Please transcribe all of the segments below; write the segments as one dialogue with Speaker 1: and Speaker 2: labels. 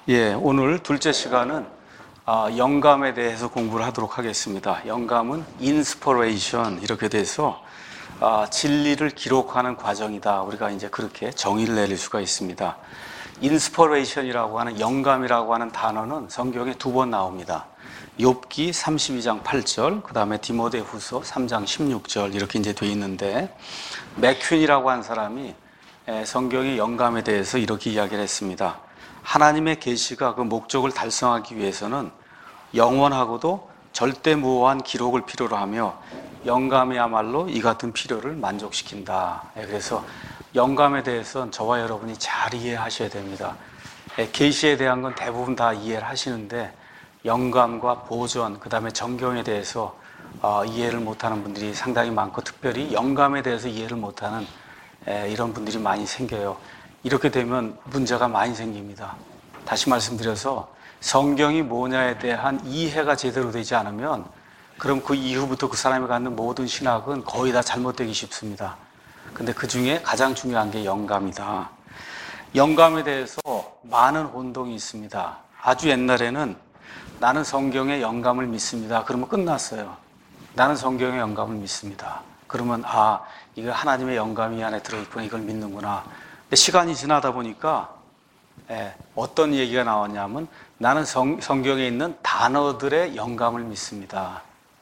Speaker 1: 오늘 둘째 시간은 영감에 대해서 공부를 하도록 하겠습니다. 영감은 인스퍼레이션 이렇게 돼서 진리를 기록하는 과정이다. 우리가 이제 그렇게 정의를 내릴 수가 있습니다. 인스퍼레이션이라고 하는 영감이라고 하는 단어는 성경에 2번 나옵니다. 욥기 32장 8절, 그 다음에 디모데후서 3장 16절 이렇게 이제 돼 있는데, 맥퀸이라고 한 사람이 성경의 영감에 대해서 이렇게 이야기를 했습니다. 하나님의 계시가 그 목적을 달성하기 위해서는 영원하고도 절대무오한 기록을 필요로 하며 영감이야말로 이 같은 필요를 만족시킨다. 그래서 영감에 대해서는 저와 여러분이 잘 이해하셔야 됩니다. 계시에 대한 건 대부분 다 이해를 하시는데 영감과 보존, 그 다음에 정경에 대해서 이해를 못하는 분들이 상당히 많고, 특별히 영감에 대해서 이해를 못하는 이런 분들이 많이 생겨요. 이렇게 되면 문제가 많이 생깁니다. 다시 말씀드려서 성경이 뭐냐에 대한 이해가 제대로 되지 않으면 그럼 그 이후부터 그 사람이 갖는 모든 신학은 거의 다 잘못되기 쉽습니다. 근데 그 중에 가장 중요한 게 영감이다. 영감에 대해서 많은 혼동이 있습니다. 아주 옛날에는 나는 성경의 영감을 믿습니다. 그러면 끝났어요. 나는 성경의 영감을 믿습니다. 그러면 이거 하나님의 영감이 이 안에 들어있구나, 이걸 믿는구나. 근데 시간이 지나다 보니까 어떤 얘기가 나왔냐면 나는 성경에 있는 단어들의 영감을 믿습니다.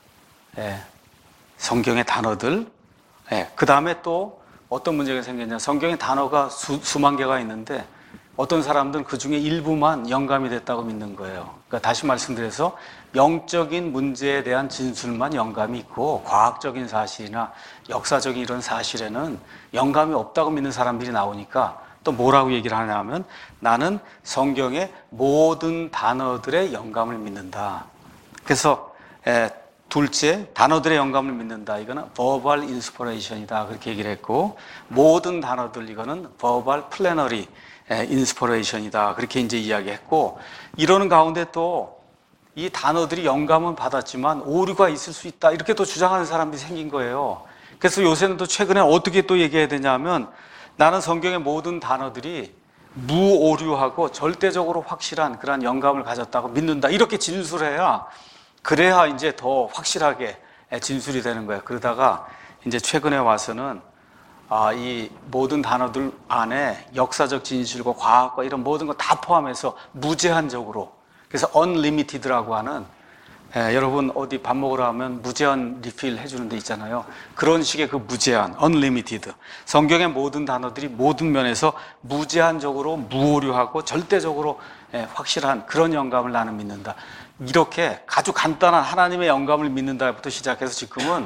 Speaker 1: 성경의 단어들. 그 다음에 또 어떤 문제가 생겼냐, 성경의 단어가 수만 개가 있는데 어떤 사람들은 그 중에 일부만 영감이 됐다고 믿는 거예요. 그러니까 다시 말씀드려서 영적인 문제에 대한 진술만 영감이 있고 과학적인 사실이나 역사적인 이런 사실에는 영감이 없다고 믿는 사람들이 나오니까 또 뭐라고 얘기를 하냐면 나는 성경의 모든 단어들의 영감을 믿는다. 그래서 둘째, 단어들의 영감을 믿는다. 이거는 verbal inspiration이다. 그렇게 얘기를 했고, 모든 단어들, 이거는 verbal plenary inspiration이다. 그렇게 이제 이야기했고, 이러는 가운데 또 이 단어들이 영감은 받았지만 오류가 있을 수 있다. 이렇게 또 주장하는 사람들이 생긴 거예요. 그래서 요새는 또 최근에 어떻게 또 얘기해야 되냐면 나는 성경의 모든 단어들이 무오류하고 절대적으로 확실한 그런 영감을 가졌다고 믿는다. 이렇게 진술해야 그래야 이제 더 확실하게 진술이 되는 거예요. 그러다가 이제 최근에 와서는 이 모든 단어들 안에 역사적 진실과 과학과 이런 모든 거 다 포함해서 무제한적으로, 그래서 unlimited라고 하는, 여러분 어디 밥 먹으러 가면 무제한 리필 해주는 데 있잖아요. 그런 식의 그 무제한, unlimited. 성경의 모든 단어들이 모든 면에서 무제한적으로 무오류하고 절대적으로 확실한 그런 영감을 나는 믿는다. 이렇게 아주 간단한 하나님의 영감을 믿는다부터 시작해서 지금은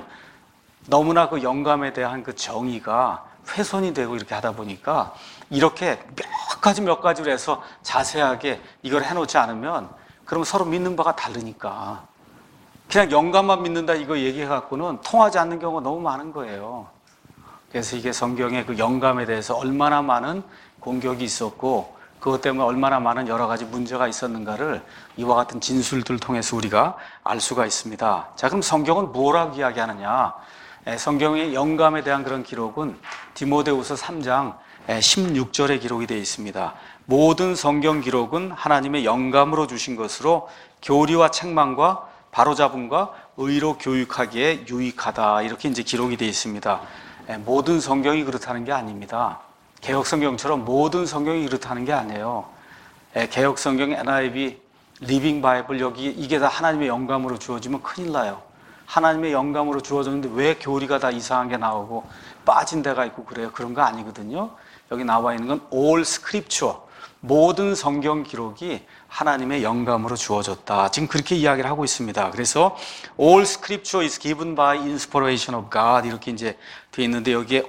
Speaker 1: 너무나 그 영감에 대한 그 정의가 훼손이 되고 이렇게 하다 보니까 이렇게 몇 가지로 해서 자세하게 이걸 해놓지 않으면 그럼 서로 믿는 바가 다르니까 그냥 영감만 믿는다 이거 얘기해갖고는 통하지 않는 경우가 너무 많은 거예요. 그래서 이게 성경의 그 영감에 대해서 얼마나 많은 공격이 있었고 그것 때문에 얼마나 많은 여러 가지 문제가 있었는가를 이와 같은 진술들을 통해서 우리가 알 수가 있습니다. 자, 그럼 성경은 뭐라고 이야기하느냐? 성경의 영감에 대한 그런 기록은 디모데후서 3장 16절에 기록이 되어 있습니다. 모든 성경 기록은 하나님의 영감으로 주신 것으로 교리와 책망과 바로잡음과 의로 교육하기에 유익하다. 이렇게 이제 기록이 되어 있습니다. 모든 성경이 그렇다는 게 아닙니다. 개혁 성경처럼 모든 성경이 그렇다는 게 아니에요. 개혁 성경 NIV 리빙 바이블 여기 이게 다 하나님의 영감으로 주어지면 큰일 나요. 하나님의 영감으로 주어졌는데 왜 교리가 다 이상한 게 나오고 빠진 데가 있고 그래요? 그런 거 아니거든요. 여기 나와 있는 건 all scripture, 모든 성경 기록이 하나님의 영감으로 주어졌다. 지금 그렇게 이야기를 하고 있습니다. 그래서 all scripture is given by inspiration of God 이렇게 이제 되어 있는데 여기에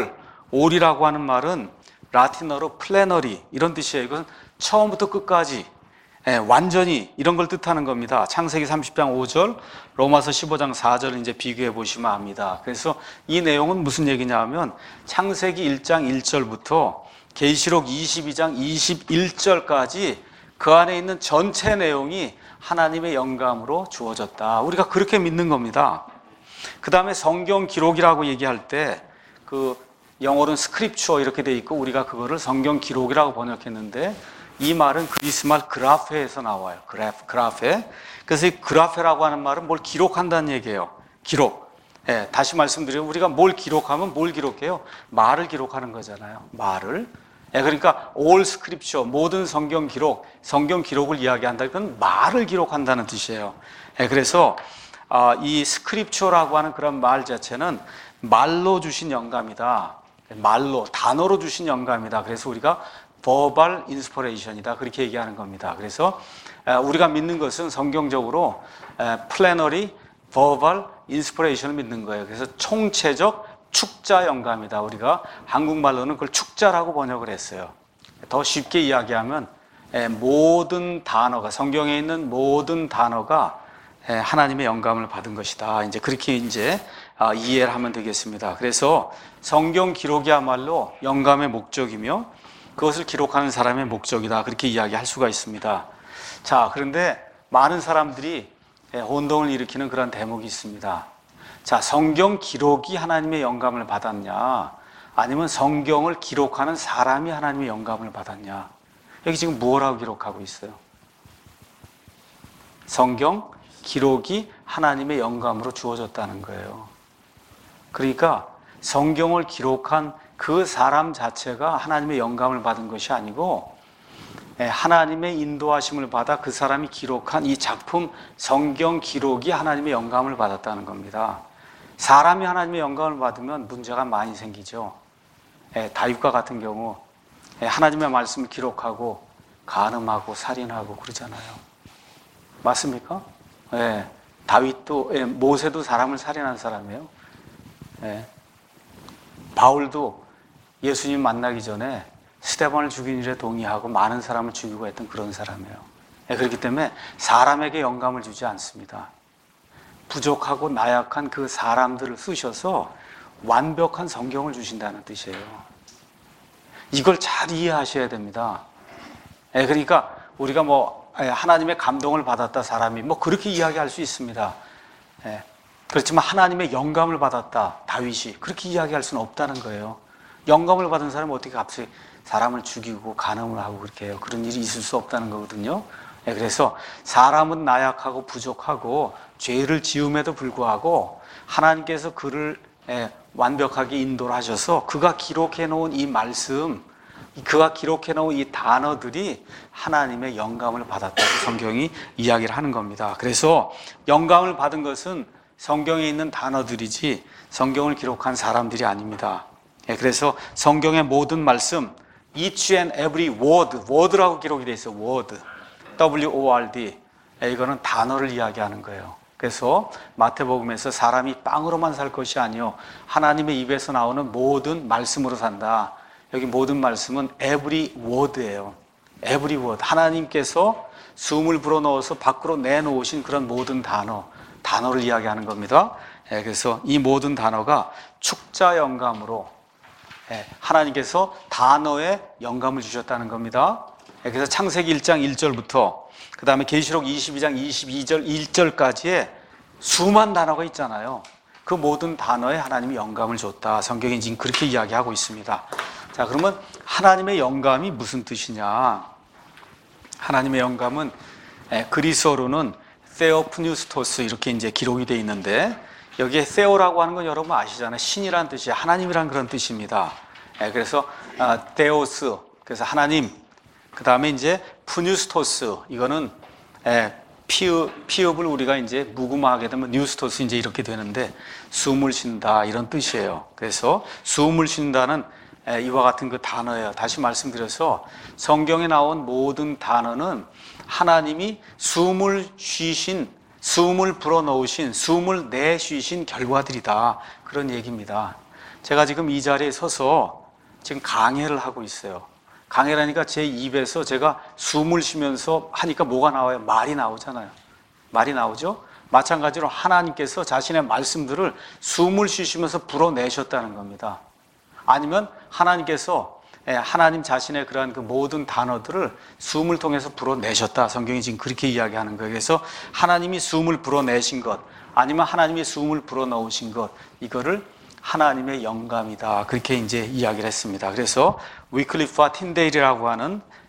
Speaker 1: all이라고 하는 말은 라틴어로 plenary 이런 뜻이에요. 이건 처음부터 끝까지 완전히 이런 걸 뜻하는 겁니다. 창세기 30장 5절, 로마서 15장 4절을 이제 비교해 보시면 압니다. 그래서 이 내용은 무슨 얘기냐 하면 창세기 1장 1절부터 계시록 22장 21절까지 그 안에 있는 전체 내용이 하나님의 영감으로 주어졌다. 우리가 그렇게 믿는 겁니다. 그 다음에 성경 기록이라고 얘기할 때 그 영어로는 스크립처 이렇게 돼 있고 우리가 그거를 성경 기록이라고 번역했는데 이 말은 그리스 말 그라페에서 나와요. 그라페. 그래서 이 그라페라고 하는 말은 뭘 기록한다는 얘기예요. 기록. 예, 다시 말씀드리면 우리가 뭘 기록하면 뭘 기록해요? 말을 기록하는 거잖아요. 말을. 예, 그러니까 all scripture, 모든 성경 기록을 이야기한다. 이건 말을 기록한다는 뜻이에요. 예, 그래서 이 스크립처라고 하는 그런 말 자체는 말로 주신 영감이다. 말로, 단어로 주신 영감이다. 그래서 우리가 verbal inspiration이다. 그렇게 얘기하는 겁니다. 그래서 우리가 믿는 것은 성경적으로 plenary verbal inspiration을 믿는 거예요. 그래서 총체적 축자 영감이다. 우리가 한국말로는 그걸 축자라고 번역을 했어요. 더 쉽게 이야기하면 모든 단어가, 성경에 있는 모든 단어가 하나님의 영감을 받은 것이다. 이제 그렇게 이해를 하면 되겠습니다. 그래서 성경 기록이야말로 영감의 목적이며 그것을 기록하는 사람의 목적이다. 그렇게 이야기할 수가 있습니다. 자, 그런데 많은 사람들이 혼동을 일으키는 그런 대목이 있습니다. 자, 성경 기록이 하나님의 영감을 받았냐? 아니면 성경을 기록하는 사람이 하나님의 영감을 받았냐? 여기 지금 뭐라고 기록하고 있어요? 성경 기록이 하나님의 영감으로 주어졌다는 거예요. 그러니까 성경을 기록한 그 사람 자체가 하나님의 영감을 받은 것이 아니고 하나님의 인도하심을 받아 그 사람이 기록한 이 작품 성경 기록이 하나님의 영감을 받았다는 겁니다. 사람이 하나님의 영감을 받으면 문제가 많이 생기죠. 다윗과 같은 경우 하나님의 말씀을 기록하고 간음하고 살인하고 그러잖아요. 맞습니까? 다윗도, 모세도 사람을 살인한 사람이에요. 바울도 예수님 만나기 전에 스데반을 죽인 일에 동의하고 많은 사람을 죽이고 했던 그런 사람이에요. 그렇기 때문에 사람에게 영감을 주지 않습니다. 부족하고 나약한 그 사람들을 쓰셔서 완벽한 성경을 주신다는 뜻이에요. 이걸 잘 이해하셔야 됩니다. 그러니까 우리가 하나님의 감동을 받았다 사람이 그렇게 이야기할 수 있습니다. 그렇지만 하나님의 영감을 받았다 다윗이 그렇게 이야기할 수는 없다는 거예요. 영감을 받은 사람은 어떻게 갑자기 사람을 죽이고 간음을 하고 그렇게 해요. 그런 일이 있을 수 없다는 거거든요. 그래서 사람은 나약하고 부족하고 죄를 지음에도 불구하고 하나님께서 그를 완벽하게 인도를 하셔서 그가 기록해 놓은 이 말씀, 그가 기록해 놓은 이 단어들이 하나님의 영감을 받았다고 성경이 이야기를 하는 겁니다. 그래서 영감을 받은 것은 성경에 있는 단어들이지 성경을 기록한 사람들이 아닙니다. 그래서 성경의 모든 말씀, each and every word라고 기록이 되어 있어요. word, W-O-R-D. 이거는 단어를 이야기하는 거예요. 그래서 마태복음에서 사람이 빵으로만 살 것이 아니요 하나님의 입에서 나오는 모든 말씀으로 산다. 여기 모든 말씀은 every word예요. every word. 하나님께서 숨을 불어넣어서 밖으로 내놓으신 그런 모든 단어를 이야기하는 겁니다. 그래서 이 모든 단어가 축자 영감으로 하나님께서 단어에 영감을 주셨다는 겁니다. 그래서 창세기 1장 1절부터 그 다음에 계시록 22장 22절 1절까지의 수많은 단어가 있잖아요. 그 모든 단어에 하나님이 영감을 줬다. 성경이 지금 그렇게 이야기하고 있습니다. 자, 그러면 하나님의 영감이 무슨 뜻이냐? 하나님의 영감은 그리스어로는 theopneustos 이렇게 기록이 되어 있는데 여기에 theo라고 하는 건 여러분 아시잖아요. 신이라는 뜻이에요. 하나님이란 그런 뜻입니다. 그래서 theos 그래서 하나님. 그 다음에 pneustos 이거는 피읍을 우리가 묵음하게 되면 뉴스토스 이렇게 되는데 숨을 쉰다 이런 뜻이에요. 그래서 숨을 쉰다는 이와 같은 그 단어예요. 다시 말씀드려서 성경에 나온 모든 단어는 하나님이 숨을 쉬신, 숨을 불어넣으신, 숨을 내쉬신 결과들이다. 그런 얘기입니다. 제가 지금 이 자리에 서서 지금 강해를 하고 있어요. 강해라니까 제 입에서 제가 숨을 쉬면서 하니까 뭐가 나와요? 말이 나오잖아요. 말이 나오죠? 마찬가지로 하나님께서 자신의 말씀들을 숨을 쉬시면서 불어내셨다는 겁니다. 아니면 하나님께서 하나님 자신의 그러한 그 모든 단어들을 숨을 통해서 불어내셨다. 성경이 지금 그렇게 이야기하는 거예요. 그래서 하나님이 숨을 불어내신 것, 아니면 하나님이 숨을 불어넣으신 것, 이거를 하나님의 영감이다. 그렇게 이야기를 했습니다. 그래서 위클리프와 틴데일이라고 하는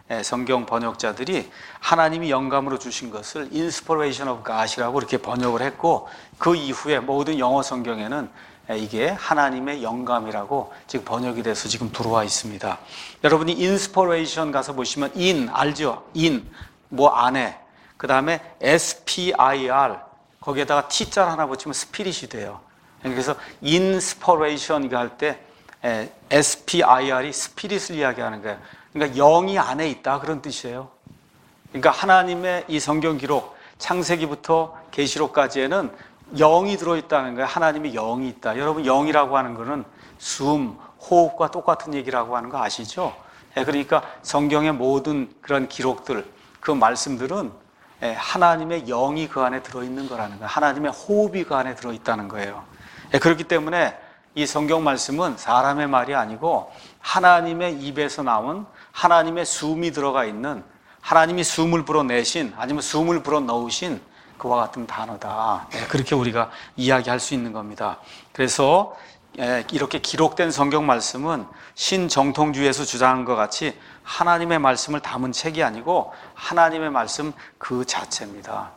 Speaker 1: 성경 번역자들이 하나님이 영감으로 주신 것을 Inspiration of God이라고 이렇게 번역을 했고, 그 이후에 모든 영어 성경에는 이게 하나님의 영감이라고 지금 번역이 돼서 지금 들어와 있습니다. 여러분이 Inspiration 가서 보시면 in 알죠? in 뭐 안에, 그 다음에 SPIR 거기에다가 T자 하나 붙이면 스피릿이 돼요. 그래서 Inspiration 할 때 SPIR이 스피릿을 이야기하는 거예요. 그러니까 영이 안에 있다 그런 뜻이에요. 그러니까 하나님의 이 성경 기록 창세기부터 계시록까지에는 영이 들어있다는 거예요. 하나님의 영이 있다. 여러분 영이라고 하는 거는 숨, 호흡과 똑같은 얘기라고 하는 거 아시죠? 그러니까 성경의 모든 그런 기록들, 그 말씀들은 하나님의 영이 그 안에 들어있는 거라는 거예요. 하나님의 호흡이 그 안에 들어있다는 거예요. 그렇기 때문에 이 성경 말씀은 사람의 말이 아니고 하나님의 입에서 나온 하나님의 숨이 들어가 있는, 하나님이 숨을 불어내신 아니면 숨을 불어넣으신 그와 같은 단어다. 그렇게 우리가 이야기할 수 있는 겁니다. 그래서 이렇게 기록된 성경 말씀은 신정통주의에서 주장한 것 같이 하나님의 말씀을 담은 책이 아니고 하나님의 말씀 그 자체입니다.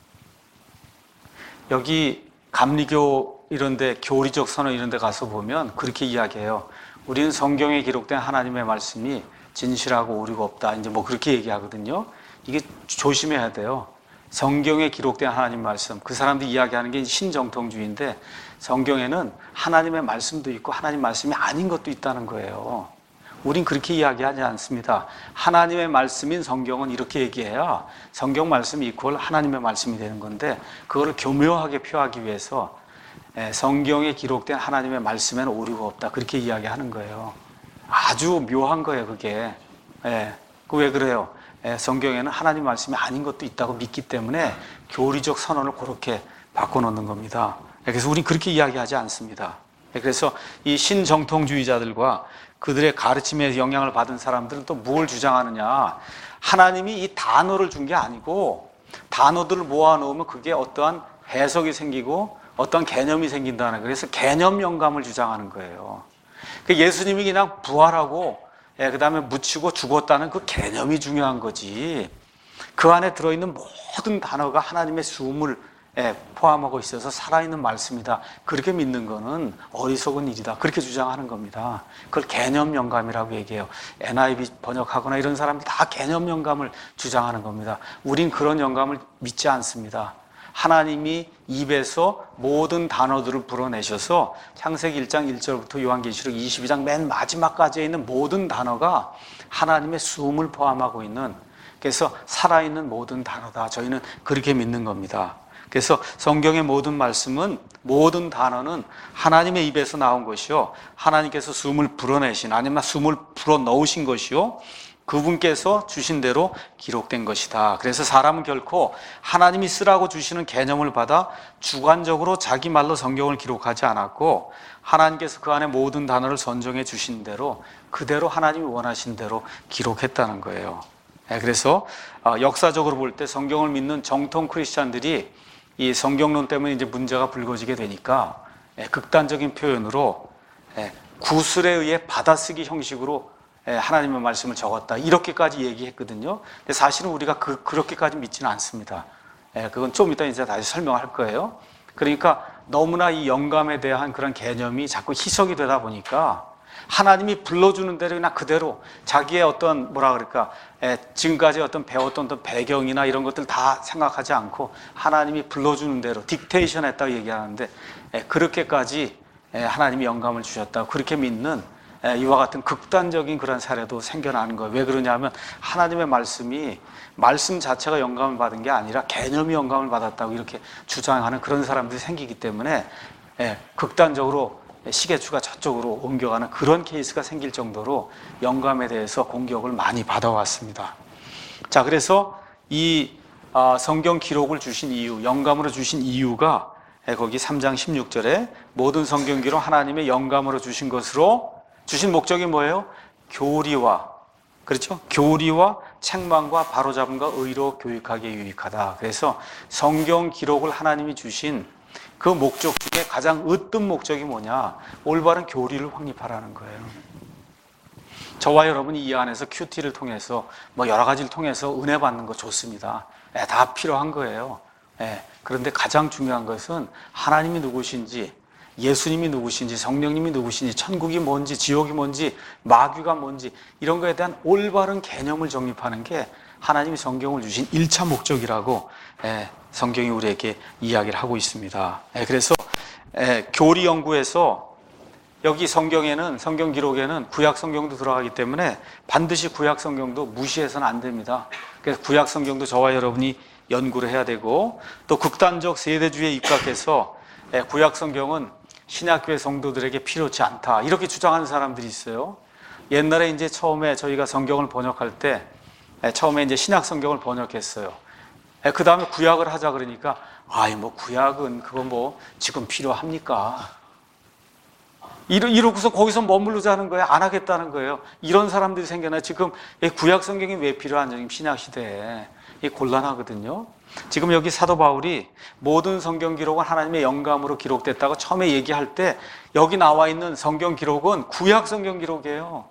Speaker 1: 여기 감리교 이런데, 교리적 선언 이런데 가서 보면 그렇게 이야기해요. 우리는 성경에 기록된 하나님의 말씀이 진실하고 오류가 없다. 이제 뭐 그렇게 얘기하거든요. 이게 조심해야 돼요. 성경에 기록된 하나님 말씀, 그 사람들이 이야기하는 게 신정통주의인데 성경에는 하나님의 말씀도 있고 하나님 말씀이 아닌 것도 있다는 거예요. 우린 그렇게 이야기하지 않습니다. 하나님의 말씀인 성경은 이렇게 얘기해야 성경 말씀이 이퀄 하나님의 말씀이 되는 건데, 그거를 교묘하게 표하기 위해서 성경에 기록된 하나님의 말씀에는 오류가 없다 그렇게 이야기하는 거예요. 아주 묘한 거예요 그게. 왜 그래요? 성경에는 하나님 말씀이 아닌 것도 있다고 믿기 때문에 교리적 선언을 그렇게 바꿔놓는 겁니다. 그래서 우린 그렇게 이야기하지 않습니다. 그래서 이 신정통주의자들과 그들의 가르침에 영향을 받은 사람들은 또 뭘 주장하느냐, 하나님이 이 단어를 준 게 아니고 단어들을 모아놓으면 그게 어떠한 해석이 생기고 어떤 개념이 생긴다는 거예요. 그래서 개념 영감을 주장하는 거예요. 예수님이 그냥 부활하고 그 다음에 묻히고 죽었다는 그 개념이 중요한 거지, 그 안에 들어있는 모든 단어가 하나님의 숨을 포함하고 있어서 살아있는 말씀이다 그렇게 믿는 거는 어리석은 일이다 그렇게 주장하는 겁니다. 그걸 개념 영감이라고 얘기해요. NIV 번역하거나 이런 사람들이 다 개념 영감을 주장하는 겁니다. 우린 그런 영감을 믿지 않습니다. 하나님이 입에서 모든 단어들을 불어내셔서 창세기 1장 1절부터 요한계시록 22장 맨 마지막까지에 있는 모든 단어가 하나님의 숨을 포함하고 있는, 그래서 살아있는 모든 단어다. 저희는 그렇게 믿는 겁니다. 그래서 성경의 모든 말씀은, 모든 단어는 하나님의 입에서 나온 것이요, 하나님께서 숨을 불어내신 아니면 숨을 불어넣으신 것이요, 그분께서 주신 대로 기록된 것이다. 그래서 사람은 결코 하나님이 쓰라고 주시는 개념을 받아 주관적으로 자기 말로 성경을 기록하지 않았고, 하나님께서 그 안에 모든 단어를 선정해 주신 대로 그대로 하나님이 원하신 대로 기록했다는 거예요. 그래서 역사적으로 볼 때 성경을 믿는 정통 크리스찬들이 이 성경론 때문에 이제 문제가 불거지게 되니까 극단적인 표현으로 구술에 의해 받아쓰기 형식으로 하나님의 말씀을 적었다 이렇게까지 얘기했거든요. 근데 사실은 우리가 그렇게까지 믿지는 않습니다. 그건 좀 이따 이제 다시 설명할 거예요. 그러니까 너무나 이 영감에 대한 그런 개념이 자꾸 희석이 되다 보니까 하나님이 불러주는 대로 그냥 그대로 자기의 어떤 뭐라 그럴까, 지금까지 어떤 배웠던 어떤 배경이나 이런 것들 다 생각하지 않고 하나님이 불러주는 대로 딕테이션 했다고 얘기하는데, 그렇게까지 하나님이 영감을 주셨다고 그렇게 믿는 이와 같은 극단적인 그런 사례도 생겨나는 거예요. 왜 그러냐면 하나님의 말씀이, 말씀 자체가 영감을 받은 게 아니라 개념이 영감을 받았다고 이렇게 주장하는 그런 사람들이 생기기 때문에 극단적으로 시계추가 저쪽으로 옮겨가는 그런 케이스가 생길 정도로 영감에 대해서 공격을 많이 받아왔습니다. 자, 그래서 이 성경 기록을 주신 이유, 영감으로 주신 이유가 거기 3장 16절에 모든 성경 기록 하나님의 영감으로 주신 것으로, 주신 목적이 뭐예요? 교리와, 그렇죠? 교리와 책망과 바로잡음과 의로 교육하기에 유익하다. 그래서 성경 기록을 하나님이 주신 그 목적 중에 가장 으뜸 목적이 뭐냐? 올바른 교리를 확립하라는 거예요. 저와 여러분이 이 안에서 큐티를 통해서 뭐 여러 가지를 통해서 은혜 받는 거 좋습니다. 다 필요한 거예요. 그런데 가장 중요한 것은 하나님이 누구신지, 예수님이 누구신지, 성령님이 누구신지, 천국이 뭔지, 지옥이 뭔지, 마귀가 뭔지 이런 거에 대한 올바른 개념을 정립하는 게 하나님이 성경을 주신 1차 목적이라고 성경이 우리에게 이야기를 하고 있습니다. 그래서 교리 연구에서 여기 성경에는, 성경 기록에는 구약 성경도 들어가기 때문에 반드시 구약 성경도 무시해서는 안 됩니다. 그래서 구약 성경도 저와 여러분이 연구를 해야 되고, 또 극단적 세대주의에 입각해서 구약 성경은 신약교회 성도들에게 필요치 않다 이렇게 주장하는 사람들이 있어요. 옛날에 이제 처음에 저희가 성경을 번역할 때 처음에 이제 신약 성경을 번역했어요. 그 다음에 구약을 하자 그러니까 뭐 구약은 그거 뭐 지금 필요합니까? 이러고서 거기서 머무르자는 거예요. 안 하겠다는 거예요. 이런 사람들이 생겨나요. 지금 구약 성경이 왜 필요한지 지금 신약 시대에 곤란하거든요. 지금 여기 사도 바울이 모든 성경 기록은 하나님의 영감으로 기록됐다고 처음에 얘기할 때 여기 나와 있는 성경 기록은 구약 성경 기록이에요.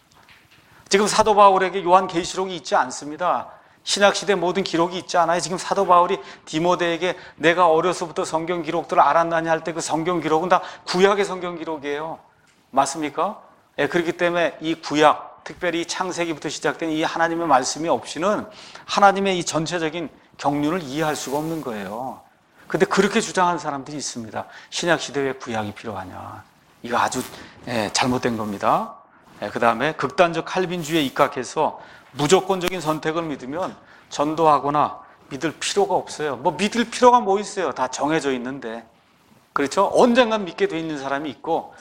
Speaker 1: 지금 사도 바울에게 요한계시록이 있지 않습니다. 신약시대 모든 기록이 있지 않아요. 지금 사도 바울이 디모데에게 내가 어려서부터 성경 기록들을 알았나니 할 때 그 성경 기록은 다 구약의 성경 기록이에요. 맞습니까? 그렇기 때문에 이 구약, 특별히 창세기부터 시작된 이 하나님의 말씀이 없이는 하나님의 이 전체적인 경륜을 이해할 수가 없는 거예요. 근데 그렇게 주장하는 사람들이 있습니다. 신약시대에 왜 구약이 필요하냐. 이거 아주 잘못된 겁니다. 그 다음에 극단적 칼빈주의에 입각해서 무조건적인 선택을 믿으면 전도하거나 믿을 필요가 없어요. 뭐 믿을 필요가 뭐 있어요. 다 정해져 있는데. 그렇죠? 언젠간 믿게 돼 있는 사람이 있고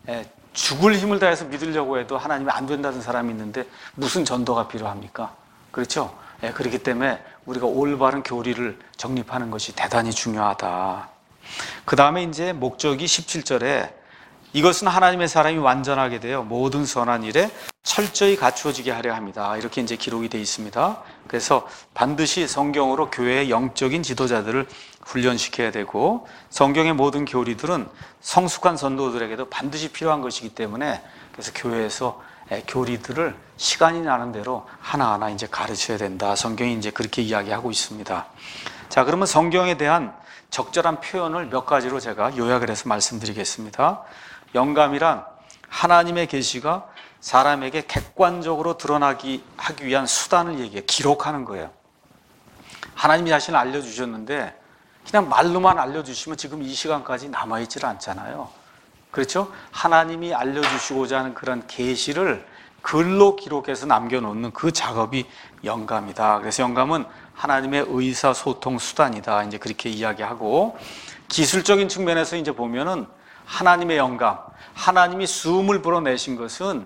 Speaker 1: 죽을 힘을 다해서 믿으려고 해도 하나님이 안 된다는 사람이 있는데 무슨 전도가 필요합니까? 그렇죠? 그렇기 때문에 우리가 올바른 교리를 정립하는 것이 대단히 중요하다. 그 다음에 이제 목적이 17절에 이것은 하나님의 사람이 완전하게 되어 모든 선한 일에 철저히 갖추어지게 하려 합니다. 이렇게 이제 기록이 되어 있습니다. 그래서 반드시 성경으로 교회의 영적인 지도자들을 훈련시켜야 되고, 성경의 모든 교리들은 성숙한 전도들에게도 반드시 필요한 것이기 때문에, 그래서 교회에서 교리들을 시간이 나는 대로 하나하나 이제 가르쳐야 된다. 성경이 이제 그렇게 이야기하고 있습니다. 자, 그러면 성경에 대한 적절한 표현을 몇 가지로 제가 요약을 해서 말씀드리겠습니다. 영감이란 하나님의 계시가 사람에게 객관적으로 드러나기 하기 위한 수단을 얘기해 기록하는 거예요. 하나님이 자신을 알려주셨는데 그냥 말로만 알려주시면 지금 이 시간까지 남아있질 않잖아요. 그렇죠? 하나님이 알려주시고자 하는 그런 계시를 글로 기록해서 남겨놓는 그 작업이 영감이다. 그래서 영감은 하나님의 의사소통 수단이다. 이제 그렇게 이야기하고, 기술적인 측면에서 이제 보면은 하나님의 영감, 하나님이 숨을 불어내신 것은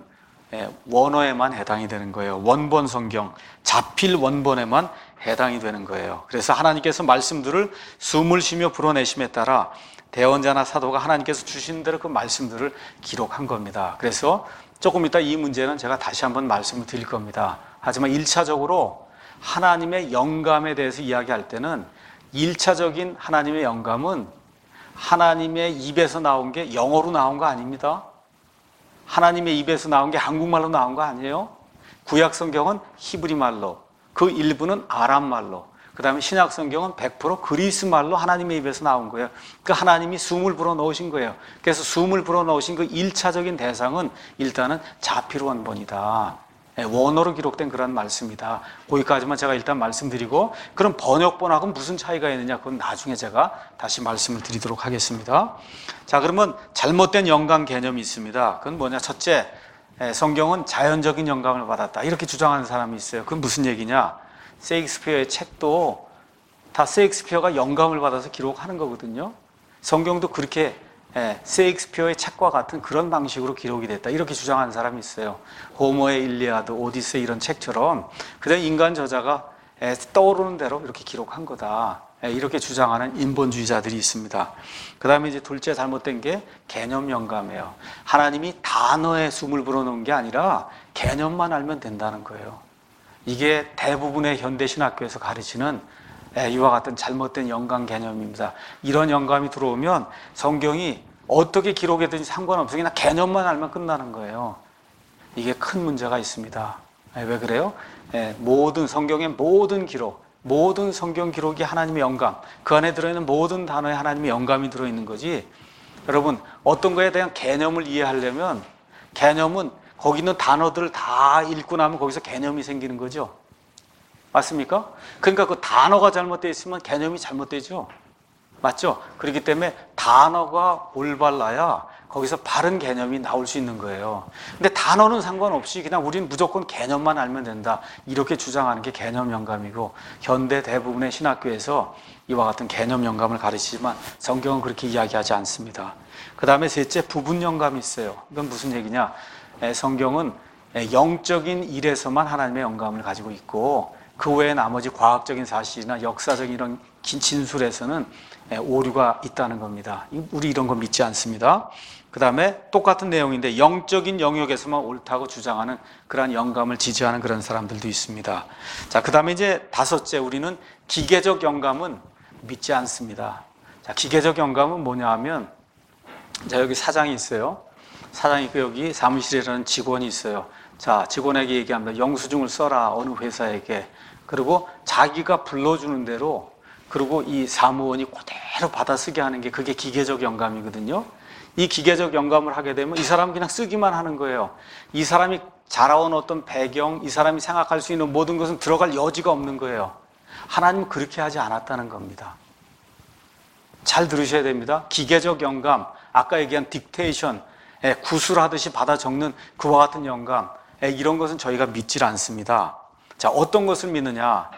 Speaker 1: 원어에만 해당이 되는 거예요. 원본 성경, 자필 원본에만 해당이 되는 거예요. 그래서 하나님께서 말씀들을 숨을 쉬며 불어내심에 따라 대언자나 사도가 하나님께서 주신 대로 그 말씀들을 기록한 겁니다. 그래서 조금 이따 이 문제는 제가 다시 한번 말씀을 드릴 겁니다. 하지만 1차적으로 하나님의 영감에 대해서 이야기할 때는 1차적인 하나님의 영감은 하나님의 입에서 나온 게 영어로 나온 거 아닙니다. 하나님의 입에서 나온 게 한국말로 나온 거 아니에요. 구약 성경은 히브리 말로, 그 일부는 아람 말로, 그 다음에 신약 성경은 100% 그리스 말로 하나님의 입에서 나온 거예요. 그 하나님이 숨을 불어넣으신 거예요. 그래서 숨을 불어넣으신 그 1차적인 대상은 일단은 자필 원본이다. 원어로 기록된 그런 말씀이다. 거기까지만 제가 일단 말씀드리고, 그럼 번역본하고는 무슨 차이가 있느냐, 그건 나중에 제가 다시 말씀을 드리도록 하겠습니다. 자, 그러면 잘못된 영감 개념이 있습니다. 그건 뭐냐? 첫째, 성경은 자연적인 영감을 받았다, 이렇게 주장하는 사람이 있어요. 그건 무슨 얘기냐? 셰익스피어의 책도 다 셰익스피어가 영감을 받아서 기록하는 거거든요. 성경도 그렇게 셰익스피어의 책과 같은 그런 방식으로 기록이 됐다, 이렇게 주장하는 사람이 있어요. 호머의 일리아드, 오디세이 이런 책처럼 그냥 인간 저자가 떠오르는 대로 이렇게 기록한 거다, 이렇게 주장하는 인본주의자들이 있습니다. 그 다음에 이제 둘째 잘못된 게 개념 영감이에요. 하나님이 단어에 숨을 불어넣은 게 아니라 개념만 알면 된다는 거예요. 이게 대부분의 현대신학교에서 가르치는 이와 같은 잘못된 영감 개념입니다. 이런 영감이 들어오면 성경이 어떻게 기록했든지 상관없으니 그냥 개념만 알면 끝나는 거예요. 이게 큰 문제가 있습니다. 왜 그래요? 모든 성경의 모든 기록, 모든 성경 기록이 하나님의 영감, 그 안에 들어있는 모든 단어에 하나님의 영감이 들어있는 거지. 여러분, 어떤 거에 대한 개념을 이해하려면 개념은 거기 있는 단어들을 다 읽고 나면 거기서 개념이 생기는 거죠. 맞습니까? 그러니까 그 단어가 잘못되어 있으면 개념이 잘못되죠. 맞죠? 그렇기 때문에 단어가 올바라야 거기서 바른 개념이 나올 수 있는 거예요. 근데 단어는 상관없이 그냥 우리는 무조건 개념만 알면 된다, 이렇게 주장하는 게 개념 영감이고, 현대 대부분의 신학교에서 이와 같은 개념 영감을 가르치지만 성경은 그렇게 이야기하지 않습니다. 그 다음에 셋째, 부분 영감이 있어요. 이건 무슨 얘기냐? 성경은 영적인 일에서만 하나님의 영감을 가지고 있고, 그 외에 나머지 과학적인 사실이나 역사적인 이런 긴 진술에서는 오류가 있다는 겁니다. 우리 이런 거 믿지 않습니다. 그 다음에 똑같은 내용인데 영적인 영역에서만 옳다고 주장하는 그러한 영감을 지지하는 그런 사람들도 있습니다. 자, 그 다음에 이제 다섯째, 우리는 기계적 영감은 믿지 않습니다. 자, 기계적 영감은 뭐냐 하면, 자, 여기 사장이 있어요. 사장이 있고 여기 사무실이라는 직원이 있어요. 자, 직원에게 얘기합니다. 영수증을 써라, 어느 회사에게. 그리고 자기가 불러주는 대로, 그리고 이 사무원이 그대로 받아쓰게 하는 게, 그게 기계적 영감이거든요. 이 기계적 영감을 하게 되면 이 사람은 그냥 쓰기만 하는 거예요. 이 사람이 자라온 어떤 배경, 이 사람이 생각할 수 있는 모든 것은 들어갈 여지가 없는 거예요. 하나님은 그렇게 하지 않았다는 겁니다. 잘 들으셔야 됩니다. 기계적 영감, 아까 얘기한 딕테이션, 구술하듯이 받아 적는 그와 같은 영감, 이런 것은 저희가 믿질 않습니다. 자, 어떤 것을 믿느냐?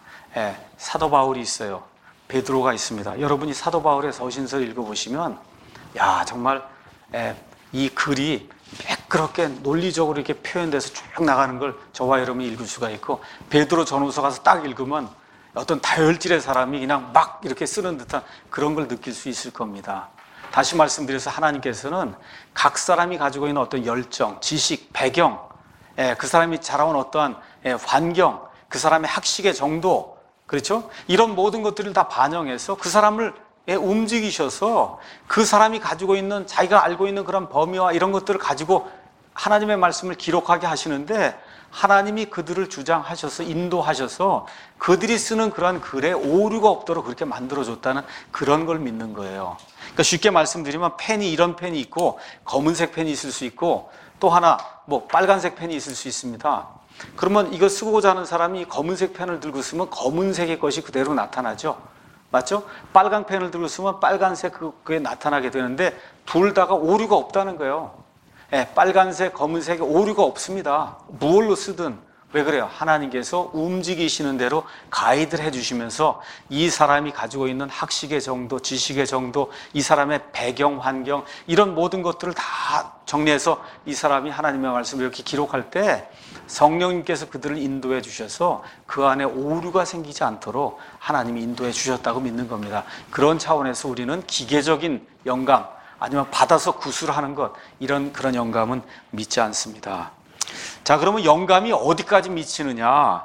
Speaker 1: 사도 바울이 있어요. 베드로가 있습니다. 여러분이 사도 바울의 서신서를 읽어보시면, 야, 정말 이 글이 매끄럽게 논리적으로 이렇게 표현돼서 쭉 나가는 걸 저와 여러분이 읽을 수가 있고, 베드로 전후서 가서 딱 읽으면 어떤 다혈질의 사람이 그냥 막 이렇게 쓰는 듯한 그런 걸 느낄 수 있을 겁니다. 다시 말씀드려서 하나님께서는 각 사람이 가지고 있는 어떤 열정, 지식, 배경, 그 사람이 자라온 어떠한 환경, 그 사람의 학식의 정도, 그렇죠? 이런 모든 것들을 다 반영해서 그 사람을 움직이셔서 그 사람이 가지고 있는, 자기가 알고 있는 그런 범위와 이런 것들을 가지고 하나님의 말씀을 기록하게 하시는데, 하나님이 그들을 주장하셔서 인도하셔서 그들이 쓰는 그런 글에 오류가 없도록 그렇게 만들어줬다는 그런 걸 믿는 거예요. 그러니까 쉽게 말씀드리면, 펜이 이런 펜이 있고 검은색 펜이 있을 수 있고, 또 하나 뭐 빨간색 펜이 있을 수 있습니다. 그러면 이거 쓰고자 하는 사람이 검은색 펜을 들고 쓰면 검은색의 것이 그대로 나타나죠. 맞죠? 빨간 펜을 들고 쓰면 빨간색 그게 나타나게 되는데, 둘 다가 오류가 없다는 거예요. 빨간색, 검은색에 오류가 없습니다. 무얼로 쓰든. 왜 그래요? 하나님께서 움직이시는 대로 가이드를 해주시면서 이 사람이 가지고 있는 학식의 정도, 지식의 정도, 이 사람의 배경, 환경, 이런 모든 것들을 다 정리해서 이 사람이 하나님의 말씀을 이렇게 기록할 때 성령님께서 그들을 인도해 주셔서 그 안에 오류가 생기지 않도록 하나님이 인도해 주셨다고 믿는 겁니다. 그런 차원에서 우리는 기계적인 영감, 아니면 받아서 구술하는 것, 그런 영감은 믿지 않습니다. 자, 그러면 영감이 어디까지 미치느냐?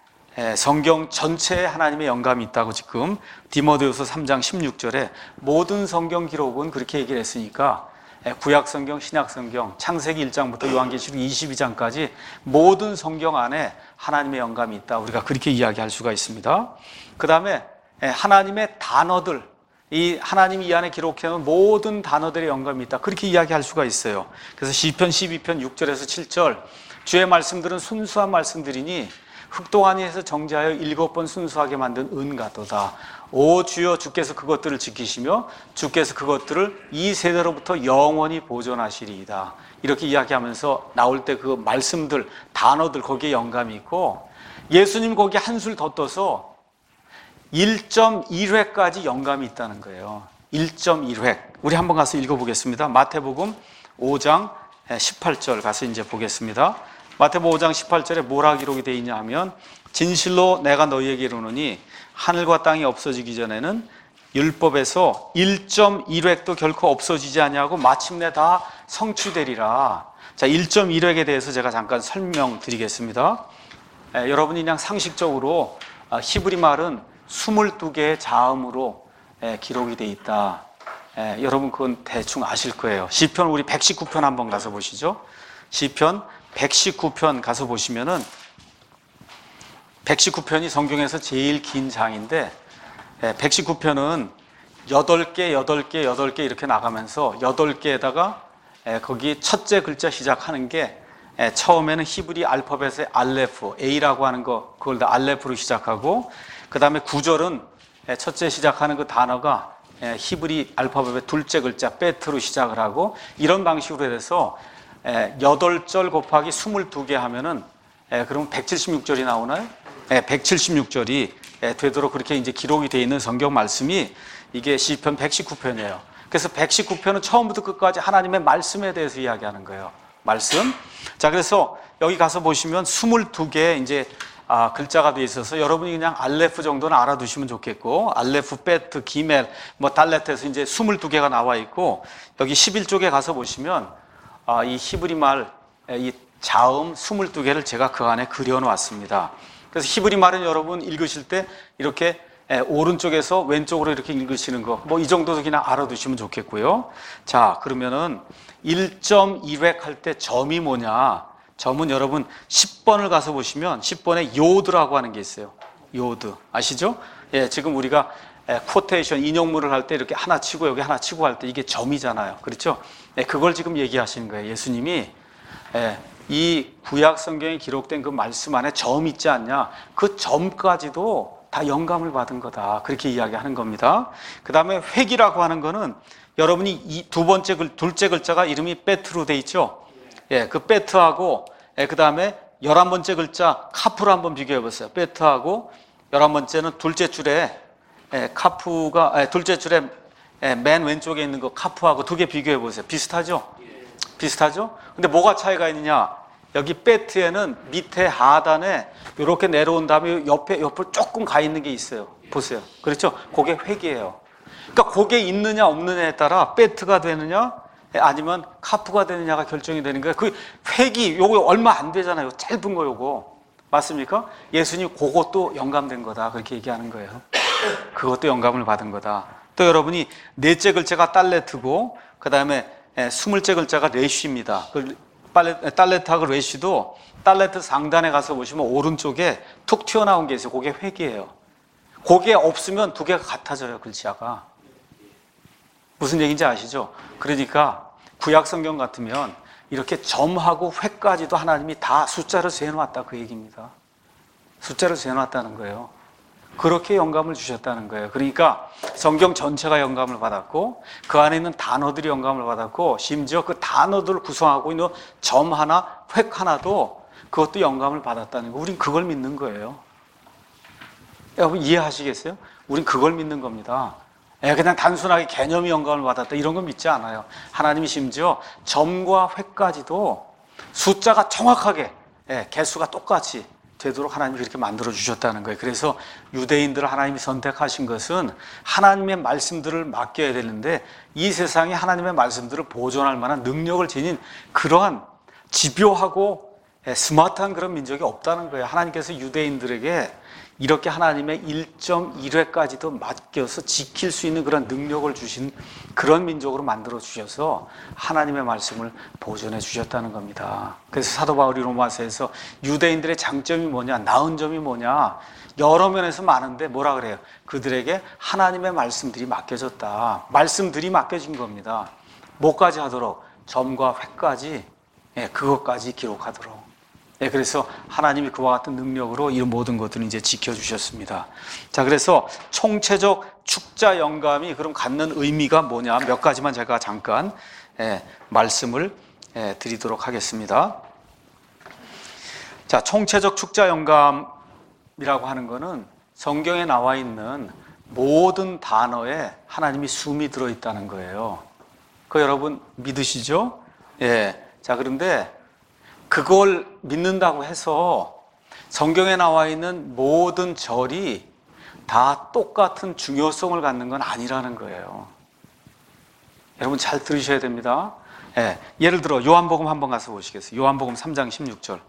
Speaker 1: 성경 전체에 하나님의 영감이 있다고 지금 디모데후서 3장 16절에 모든 성경 기록은 그렇게 얘기를 했으니까, 구약 성경, 신약 성경, 창세기 1장부터 요한계시록 22장까지 모든 성경 안에 하나님의 영감이 있다, 우리가 그렇게 이야기할 수가 있습니다. 그 다음에 하나님의 단어들, 이 하나님이 이 안에 기록해놓은 모든 단어들의 영감이 있다, 그렇게 이야기할 수가 있어요. 그래서 시편 12편 6절에서 7절, 주의 말씀들은 순수한 말씀들이니 흑동안에서 정지하여 7번 순수하게 만든 은 같도다. 오 주여, 주께서 그것들을 지키시며 주께서 그것들을 이 세대로부터 영원히 보존하시리이다. 이렇게 이야기하면서 나올 때 그 말씀들, 단어들, 거기에 영감이 있고, 예수님 거기에 한술 더 떠서 1.1회까지 영감이 있다는 거예요. 1.1회. 우리 한번 가서 읽어보겠습니다. 마태복음 5장 18절 가서 이제 보겠습니다. 마태복음 5장 18절에 뭐라 기록이 되어 있냐 하면, 진실로 내가 너희에게 이르노니 하늘과 땅이 없어지기 전에는 율법에서 1.1획도 결코 없어지지 아니하고 마침내 다 성취되리라. 자, 1.1획에 대해서 제가 잠깐 설명드리겠습니다. 여러분이 그냥 상식적으로 히브리 말은 22개의 자음으로 기록이 되어 있다. 여러분 그건 대충 아실 거예요. 시편 우리 119편 한번 가서 보시죠. 시편 119편 가서 보시면은 119편이 성경에서 제일 긴 장인데 119편은 8개 이렇게 나가면서 8개에다가 거기 첫째 글자 시작하는 게 처음에는 히브리 알파벳의 알레프, A라고 하는 거, 그걸 다 알레프로 시작하고, 그 다음에 구절은 첫째 시작하는 그 단어가 히브리 알파벳의 둘째 글자 베트로 시작을 하고, 이런 방식으로 해서 8절 곱하기 22개 하면은 그러면 176절이 나오나요? 176절이 되도록 그렇게 이제 기록이 되어 있는 성경 말씀이 이게 시편 119편이에요. 그래서 119편은 처음부터 끝까지 하나님의 말씀에 대해서 이야기하는 거예요. 말씀. 자, 그래서 여기 가서 보시면 22개 이제 글자가 되어 있어서 여러분이 그냥 알레프 정도는 알아두시면 좋겠고, 알레프, 베트, 기멜, 뭐 달렛에서 이제 22개가 나와 있고, 여기 11쪽에 가서 보시면 이 히브리 말, 이 자음 22개를 제가 그 안에 그려놓았습니다. 그래서 히브리 말은 여러분 읽으실 때 이렇게 오른쪽에서 왼쪽으로 이렇게 읽으시는 거, 뭐 이 정도도 그냥 알아두시면 좋겠고요. 자, 그러면은 1.1획 할 때 점이 뭐냐? 점은 여러분 10번을 가서 보시면 10번에 요드라고 하는 게 있어요. 요드. 아시죠? 예, 지금 우리가 쿼테이션, 인용문을 할 때 이렇게 하나 치고 여기 하나 치고 할 때 이게 점이잖아요. 그렇죠? 예, 그걸 지금 얘기하시는 거예요. 예수님이 이 구약 성경에 기록된 그 말씀 안에 점 있지 않냐? 그 점까지도 다 영감을 받은 거다. 그렇게 이야기하는 겁니다. 그 다음에 획이라고 하는 거는 여러분이 이 둘째 글자가 이름이 베트로 돼 있죠? 예, 그 베트하고, 그 다음에 11번째 글자 카프로 한번 비교해 보세요. 베트하고 11번째는 둘째 줄에, 카프가, 둘째 줄에 맨 왼쪽에 있는 거 카프하고 두 개 비교해 보세요. 비슷하죠? 비슷하죠? 근데 뭐가 차이가 있느냐? 여기 베트에는 밑에 하단에 이렇게 내려온 다음에 옆으로 조금 가 있는 게 있어요. 보세요. 그렇죠? 그게 획이에요. 그러니까 그게 있느냐 없느냐에 따라 베트가 되느냐 아니면 카프가 되느냐가 결정이 되는 거예요. 그 획이 요거 얼마 안 되잖아요. 짧은 거 요거. 맞습니까? 예수님 그것도 영감된 거다. 그렇게 얘기하는 거예요. 그것도 영감을 받은 거다. 또 여러분이 넷째 글자가 달레트고 그 다음에 20째 글자가 레쉬입니다. 달레트하고 레쉬도 달레트 상단에 가서 보시면 오른쪽에 툭 튀어나온 게 있어요. 그게 획이에요. 그게 없으면 두 개가 같아져요. 글자가. 무슨 얘기인지 아시죠? 그러니까 구약 성경 같으면 이렇게 점하고 획까지도 하나님이 다 숫자를 재놓았다 그 얘기입니다. 숫자를 재놓았다는 거예요. 그렇게 영감을 주셨다는 거예요. 그러니까 성경 전체가 영감을 받았고 그 안에 있는 단어들이 영감을 받았고 심지어 그 단어들을 구성하고 있는 점 하나, 획 하나도 그것도 영감을 받았다는 거. 우린 그걸 믿는 거예요. 여러분 이해하시겠어요? 우린 그걸 믿는 겁니다. 그냥 단순하게 개념이 영감을 받았다 이런 거 믿지 않아요. 하나님이 심지어 점과 획까지도 숫자가 정확하게 개수가 똑같이 되도록 하나님이 그렇게 만들어 주셨다는 거예요. 그래서 유대인들을 하나님이 선택하신 것은 하나님의 말씀들을 맡겨야 되는데 이 세상에 하나님의 말씀들을 보존할 만한 능력을 지닌 그러한 집요하고 스마트한 그런 민족이 없다는 거예요. 하나님께서 유대인들에게 이렇게 하나님의 1.1회까지도 맡겨서 지킬 수 있는 그런 능력을 주신 그런 민족으로 만들어 주셔서 하나님의 말씀을 보존해 주셨다는 겁니다. 그래서 사도 바울이 로마서에서 유대인들의 장점이 뭐냐, 나은 점이 뭐냐, 여러 면에서 많은데 뭐라 그래요? 그들에게 하나님의 말씀들이 맡겨졌다. 말씀들이 맡겨진 겁니다. 뭐까지 하도록? 점과 획까지, 그것까지 기록하도록. 그래서 하나님이 그와 같은 능력으로 이 모든 것들을 이제 지켜주셨습니다. 자, 그래서 총체적 축자 영감이 그럼 갖는 의미가 뭐냐? 몇 가지만 제가 잠깐 말씀을 드리도록 하겠습니다. 자, 총체적 축자 영감이라고 하는 것은 성경에 나와 있는 모든 단어에 하나님이 숨이 들어있다는 거예요. 그거 여러분 믿으시죠? 자, 그런데 그걸 믿는다고 해서 성경에 나와 있는 모든 절이 다 똑같은 중요성을 갖는 건 아니라는 거예요. 여러분 잘 들으셔야 됩니다. 예를 들어 요한복음 한번 가서 보시겠어요? 요한복음 3장 16절.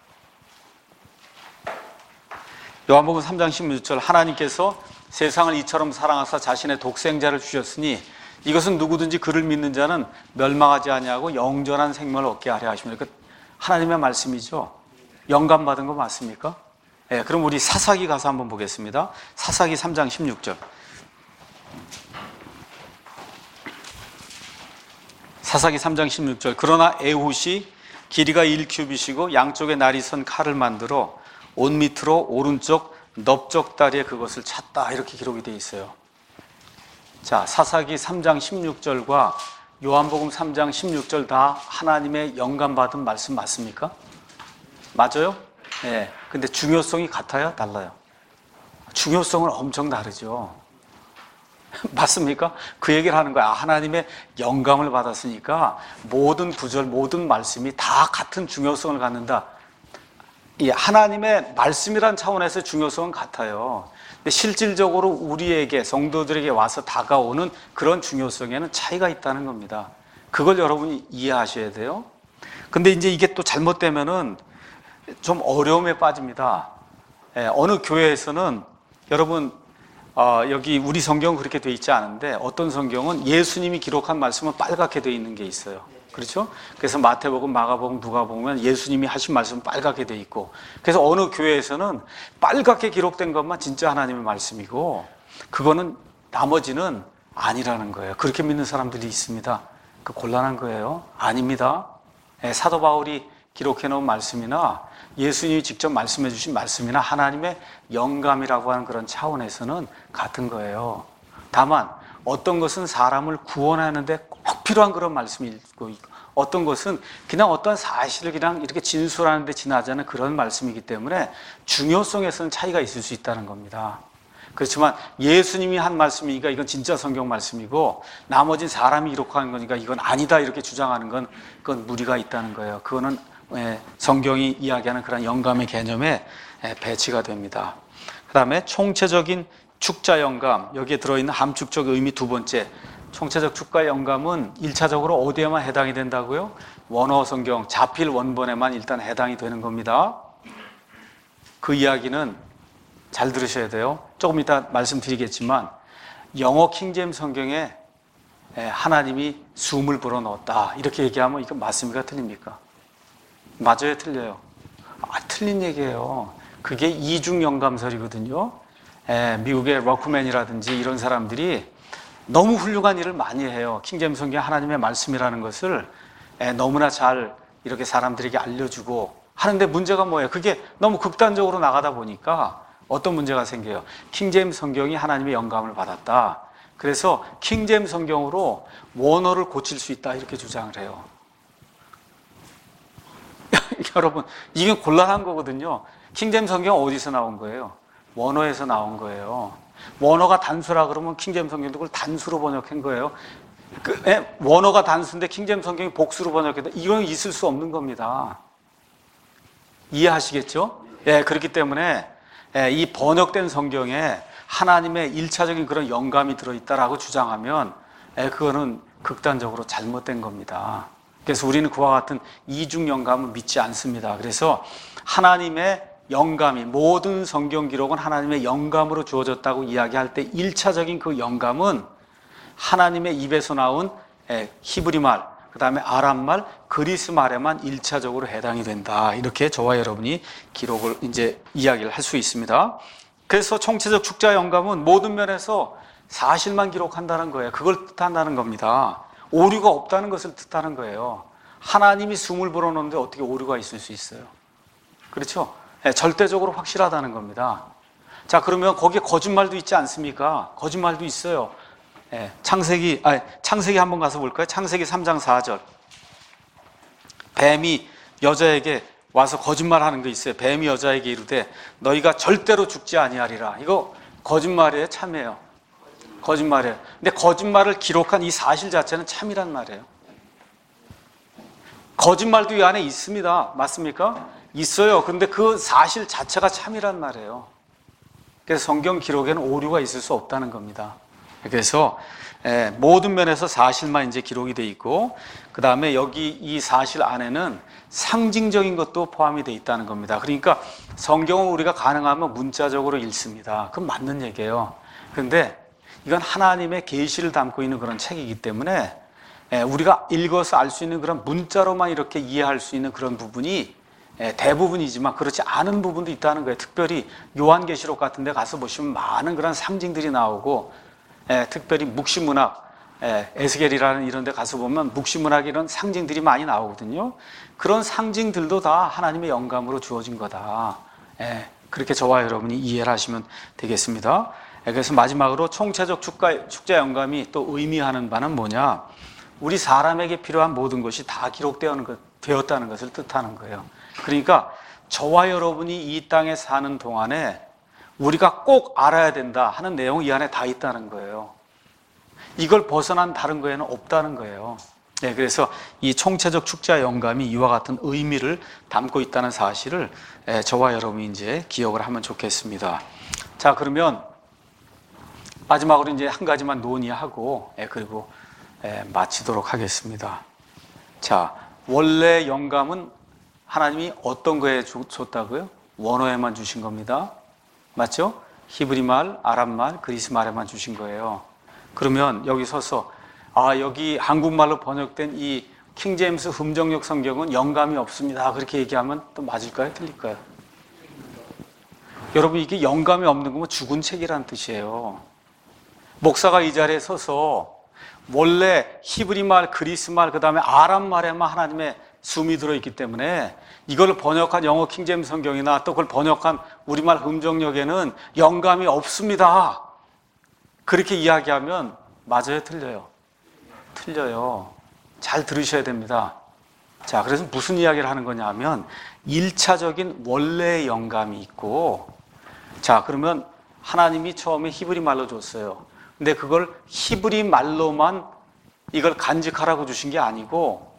Speaker 1: 요한복음 3장 16절 하나님께서 세상을 이처럼 사랑하사 자신의 독생자를 주셨으니 이것은 누구든지 그를 믿는 자는 멸망하지 아니하고 영전한 생명을 얻게 하려 하십니다. 하나님의 말씀이죠. 영감 받은 거 맞습니까? 예, 그럼 우리 사사기 가서 한번 보겠습니다. 사사기 3장 16절. 사사기 3장 16절. 그러나 에훗이 길이가 1규빗이고 양쪽에 날이 선 칼을 만들어 옷 밑으로 오른쪽 넓적 다리에 그것을 찼다. 이렇게 기록이 되어 있어요. 자, 사사기 3장 16절과 요한복음 3장 16절 다 하나님의 영감받은 말씀 맞습니까? 맞아요? 네. 근데 중요성이 같아요? 달라요? 중요성은 엄청 다르죠. 맞습니까? 그 얘기를 하는 거야. 하나님의 영감을 받았으니까 모든 구절, 모든 말씀이 다 같은 중요성을 갖는다. 이 하나님의 말씀이란 차원에서 중요성은 같아요. 근데 실질적으로 우리에게, 성도들에게 와서 다가오는 그런 중요성에는 차이가 있다는 겁니다. 그걸 여러분이 이해하셔야 돼요. 근데 이제 이게 또 잘못되면은 좀 어려움에 빠집니다. 어느 교회에서는 여러분 여기 우리 성경은 그렇게 돼 있지 않은데 어떤 성경은 예수님이 기록한 말씀은 빨갛게 돼 있는 게 있어요. 그렇죠? 그래서 마태복음, 마가복음, 누가복음은 예수님이 하신 말씀은 빨갛게 돼 있고, 그래서 어느 교회에서는 빨갛게 기록된 것만 진짜 하나님의 말씀이고 그거는 나머지는 아니라는 거예요. 그렇게 믿는 사람들이 있습니다. 그 곤란한 거예요. 아닙니다. 사도 바울이 기록해 놓은 말씀이나 예수님이 직접 말씀해 주신 말씀이나 하나님의 영감이라고 하는 그런 차원에서는 같은 거예요. 다만 어떤 것은 사람을 구원하는데 꼭 필요한 그런 말씀이 있고, 어떤 것은 그냥 어떤 사실을 그냥 이렇게 진술하는데 지나지 않은 그런 말씀이기 때문에 중요성에서는 차이가 있을 수 있다는 겁니다. 그렇지만 예수님이 한 말씀이니까 이건 진짜 성경 말씀이고 나머지는 사람이 기록한 거니까 이건 아니다 이렇게 주장하는 건 그건 무리가 있다는 거예요. 그거는 성경이 이야기하는 그런 영감의 개념에 배치가 됩니다. 그 다음에 총체적인 축자 영감, 여기에 들어있는 함축적 의미 두 번째, 총체적 축자 영감은 1차적으로 어디에만 해당이 된다고요? 원어 성경 자필 원본에만 일단 해당이 되는 겁니다. 그 이야기는 잘 들으셔야 돼요. 조금 이따 말씀드리겠지만 영어 킹제임스 성경에 하나님이 숨을 불어넣었다 이렇게 얘기하면 이거 맞습니까? 틀립니까? 맞아요? 틀려요? 틀린 얘기예요. 그게 이중 영감설이거든요. 미국의 러크맨이라든지 이런 사람들이 너무 훌륭한 일을 많이 해요. 킹제임스 성경 하나님의 말씀이라는 것을 너무나 잘 이렇게 사람들에게 알려주고 하는데 문제가 뭐예요? 그게 너무 극단적으로 나가다 보니까 어떤 문제가 생겨요? 킹제임스 성경이 하나님의 영감을 받았다. 그래서 킹제임스 성경으로 원어를 고칠 수 있다 이렇게 주장을 해요. 여러분, 이게 곤란한 거거든요. 킹제임스 성경은 어디서 나온 거예요? 원어에서 나온 거예요. 원어가 단수라 그러면 킹제임스 성경도 그걸 단수로 번역한 거예요. 원어가 단수인데 킹제임스 성경이 복수로 번역했다. 이건 있을 수 없는 겁니다. 이해하시겠죠? 예, 그렇기 때문에 이 번역된 성경에 하나님의 1차적인 그런 영감이 들어있다라고 주장하면 그거는 극단적으로 잘못된 겁니다. 그래서 우리는 그와 같은 이중 영감을 믿지 않습니다. 그래서 하나님의 영감이, 모든 성경 기록은 하나님의 영감으로 주어졌다고 이야기할 때 1차적인 그 영감은 하나님의 입에서 나온 히브리 말, 그 다음에 아람말, 그리스 말에만 1차적으로 해당이 된다. 이렇게 저와 여러분이 기록을 이제 이야기를 할 수 있습니다. 그래서 총체적 축자 영감은 모든 면에서 사실만 기록한다는 거예요. 그걸 뜻한다는 겁니다. 오류가 없다는 것을 뜻하는 거예요. 하나님이 숨을 불어넣는데 어떻게 오류가 있을 수 있어요? 그렇죠? 절대적으로 확실하다는 겁니다. 자, 그러면 거기에 거짓말도 있지 않습니까? 거짓말도 있어요. 창세기 한번 가서 볼까요? 창세기 3장 4절. 뱀이 여자에게 와서 거짓말하는 게 있어요. 뱀이 여자에게 이르되 너희가 절대로 죽지 아니하리라. 이거 거짓말이에요? 참이에요? 거짓말이에요. 근데 거짓말을 기록한 이 사실 자체는 참이란 말이에요. 거짓말도 이 안에 있습니다. 맞습니까? 있어요. 그런데 그 사실 자체가 참이란 말이에요. 그래서 성경 기록에는 오류가 있을 수 없다는 겁니다. 그래서 모든 면에서 사실만 이제 기록이 돼 있고, 그 다음에 여기 이 사실 안에는 상징적인 것도 포함이 돼 있다는 겁니다. 그러니까 성경은 우리가 가능하면 문자적으로 읽습니다. 그건 맞는 얘기예요. 그런데 이건 하나님의 계시를 담고 있는 그런 책이기 때문에 우리가 읽어서 알 수 있는 그런 문자로만 이렇게 이해할 수 있는 그런 부분이 대부분이지만 그렇지 않은 부분도 있다는 거예요. 특별히 요한계시록 같은 데 가서 보시면 많은 그런 상징들이 나오고, 특별히 묵시문학, 에스겔이라는 이런 데 가서 보면 묵시문학 이런 상징들이 많이 나오거든요. 그런 상징들도 다 하나님의 영감으로 주어진 거다. 그렇게 저와 여러분이 이해를 하시면 되겠습니다. 그래서 마지막으로 총체적 축자 영감이 또 의미하는 바는 뭐냐? 우리 사람에게 필요한 모든 것이 다 기록되었다는 것을 뜻하는 거예요. 그러니까 저와 여러분이 이 땅에 사는 동안에 우리가 꼭 알아야 된다 하는 내용이 이 안에 다 있다는 거예요. 이걸 벗어난 다른 거에는 없다는 거예요. 그래서 이 총체적 축자 영감이 이와 같은 의미를 담고 있다는 사실을 저와 여러분이 이제 기억을 하면 좋겠습니다. 자, 그러면 마지막으로 이제 한 가지만 논의하고 그리고 마치도록 하겠습니다. 자, 원래 영감은 하나님이 어떤 거에 줬다고요? 원어에만 주신 겁니다. 맞죠? 히브리말, 아랍말, 그리스말에만 주신 거예요. 그러면 여기 서서 여기 한국말로 번역된 이 킹제임스 흠정역 성경은 영감이 없습니다. 그렇게 얘기하면 또 맞을까요? 틀릴까요? 여러분, 이게 영감이 없는 거면 죽은 책이라는 뜻이에요. 목사가 이 자리에 서서 원래 히브리말, 그리스말, 그 다음에 아랍말에만 하나님의 숨이 들어있기 때문에 이걸 번역한 영어 킹제임스 성경이나 또 그걸 번역한 우리말 흠정역에는 영감이 없습니다. 그렇게 이야기하면 맞아요? 틀려요? 틀려요. 잘 들으셔야 됩니다. 자, 그래서 무슨 이야기를 하는 거냐 하면 1차적인 원래의 영감이 있고, 자, 그러면 하나님이 처음에 히브리 말로 줬어요. 근데 그걸 히브리 말로만 이걸 간직하라고 주신 게 아니고,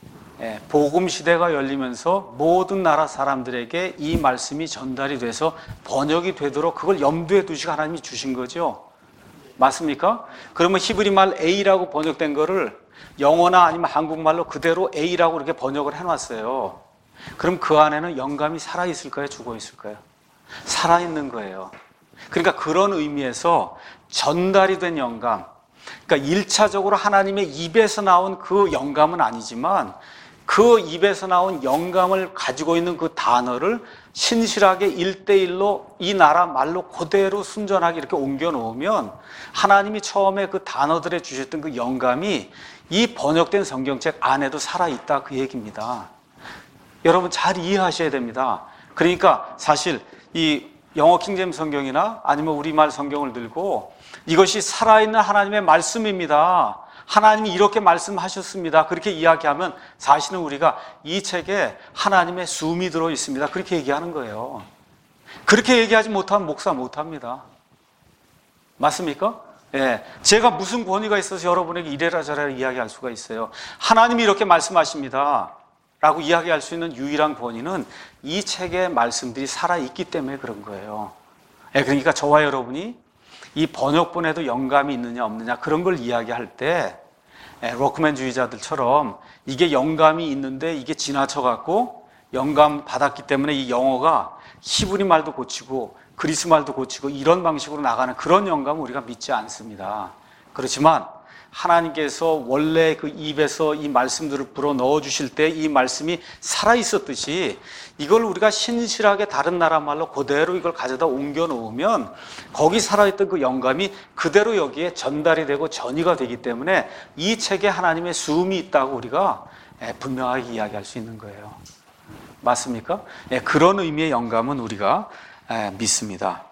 Speaker 1: 복음 시대가 열리면서 모든 나라 사람들에게 이 말씀이 전달이 돼서 번역이 되도록 그걸 염두에 두시고 하나님이 주신 거죠. 맞습니까? 그러면 히브리 말 A라고 번역된 거를 영어나 아니면 한국말로 그대로 A라고 이렇게 번역을 해놨어요. 그럼 그 안에는 영감이 살아있을까요? 죽어있을까요? 살아있는 거예요. 그러니까 그런 의미에서 전달이 된 영감, 그러니까 1차적으로 하나님의 입에서 나온 그 영감은 아니지만 그 입에서 나온 영감을 가지고 있는 그 단어를 신실하게 1대1로 이 나라 말로 그대로 순전하게 이렇게 옮겨 놓으면 하나님이 처음에 그 단어들에 주셨던 그 영감이 이 번역된 성경책 안에도 살아있다, 그 얘기입니다. 여러분 잘 이해하셔야 됩니다. 그러니까 사실 이 영어 킹제임스 성경이나 아니면 우리말 성경을 들고 이것이 살아있는 하나님의 말씀입니다, 하나님이 이렇게 말씀하셨습니다, 그렇게 이야기하면 사실은 우리가 이 책에 하나님의 숨이 들어 있습니다, 그렇게 얘기하는 거예요. 그렇게 얘기하지 못하면 목사 못합니다. 맞습니까? 제가 무슨 권위가 있어서 여러분에게 이래라 저래라 이야기할 수가 있어요? 하나님이 이렇게 말씀하십니다 라고 이야기할 수 있는 유일한 권위는 이 책의 말씀들이 살아있기 때문에 그런 거예요. 그러니까 저와 여러분이 이 번역본에도 영감이 있느냐 없느냐 그런 걸 이야기할 때 로크맨주의자들처럼 이게 영감이 있는데 이게 지나쳐갖고 영감 받았기 때문에 이 영어가 히브리 말도 고치고 그리스 말도 고치고 이런 방식으로 나가는 그런 영감은 우리가 믿지 않습니다. 그렇지만 하나님께서 원래 그 입에서 이 말씀들을 불어 넣어 주실 때 이 말씀이 살아 있었듯이 이걸 우리가 신실하게 다른 나라 말로 그대로 이걸 가져다 옮겨 놓으면 거기 살아있던 그 영감이 그대로 여기에 전달이 되고 전이가 되기 때문에 이 책에 하나님의 숨이 있다고 우리가 분명하게 이야기할 수 있는 거예요. 맞습니까? 그런 의미의 영감은 우리가 믿습니다.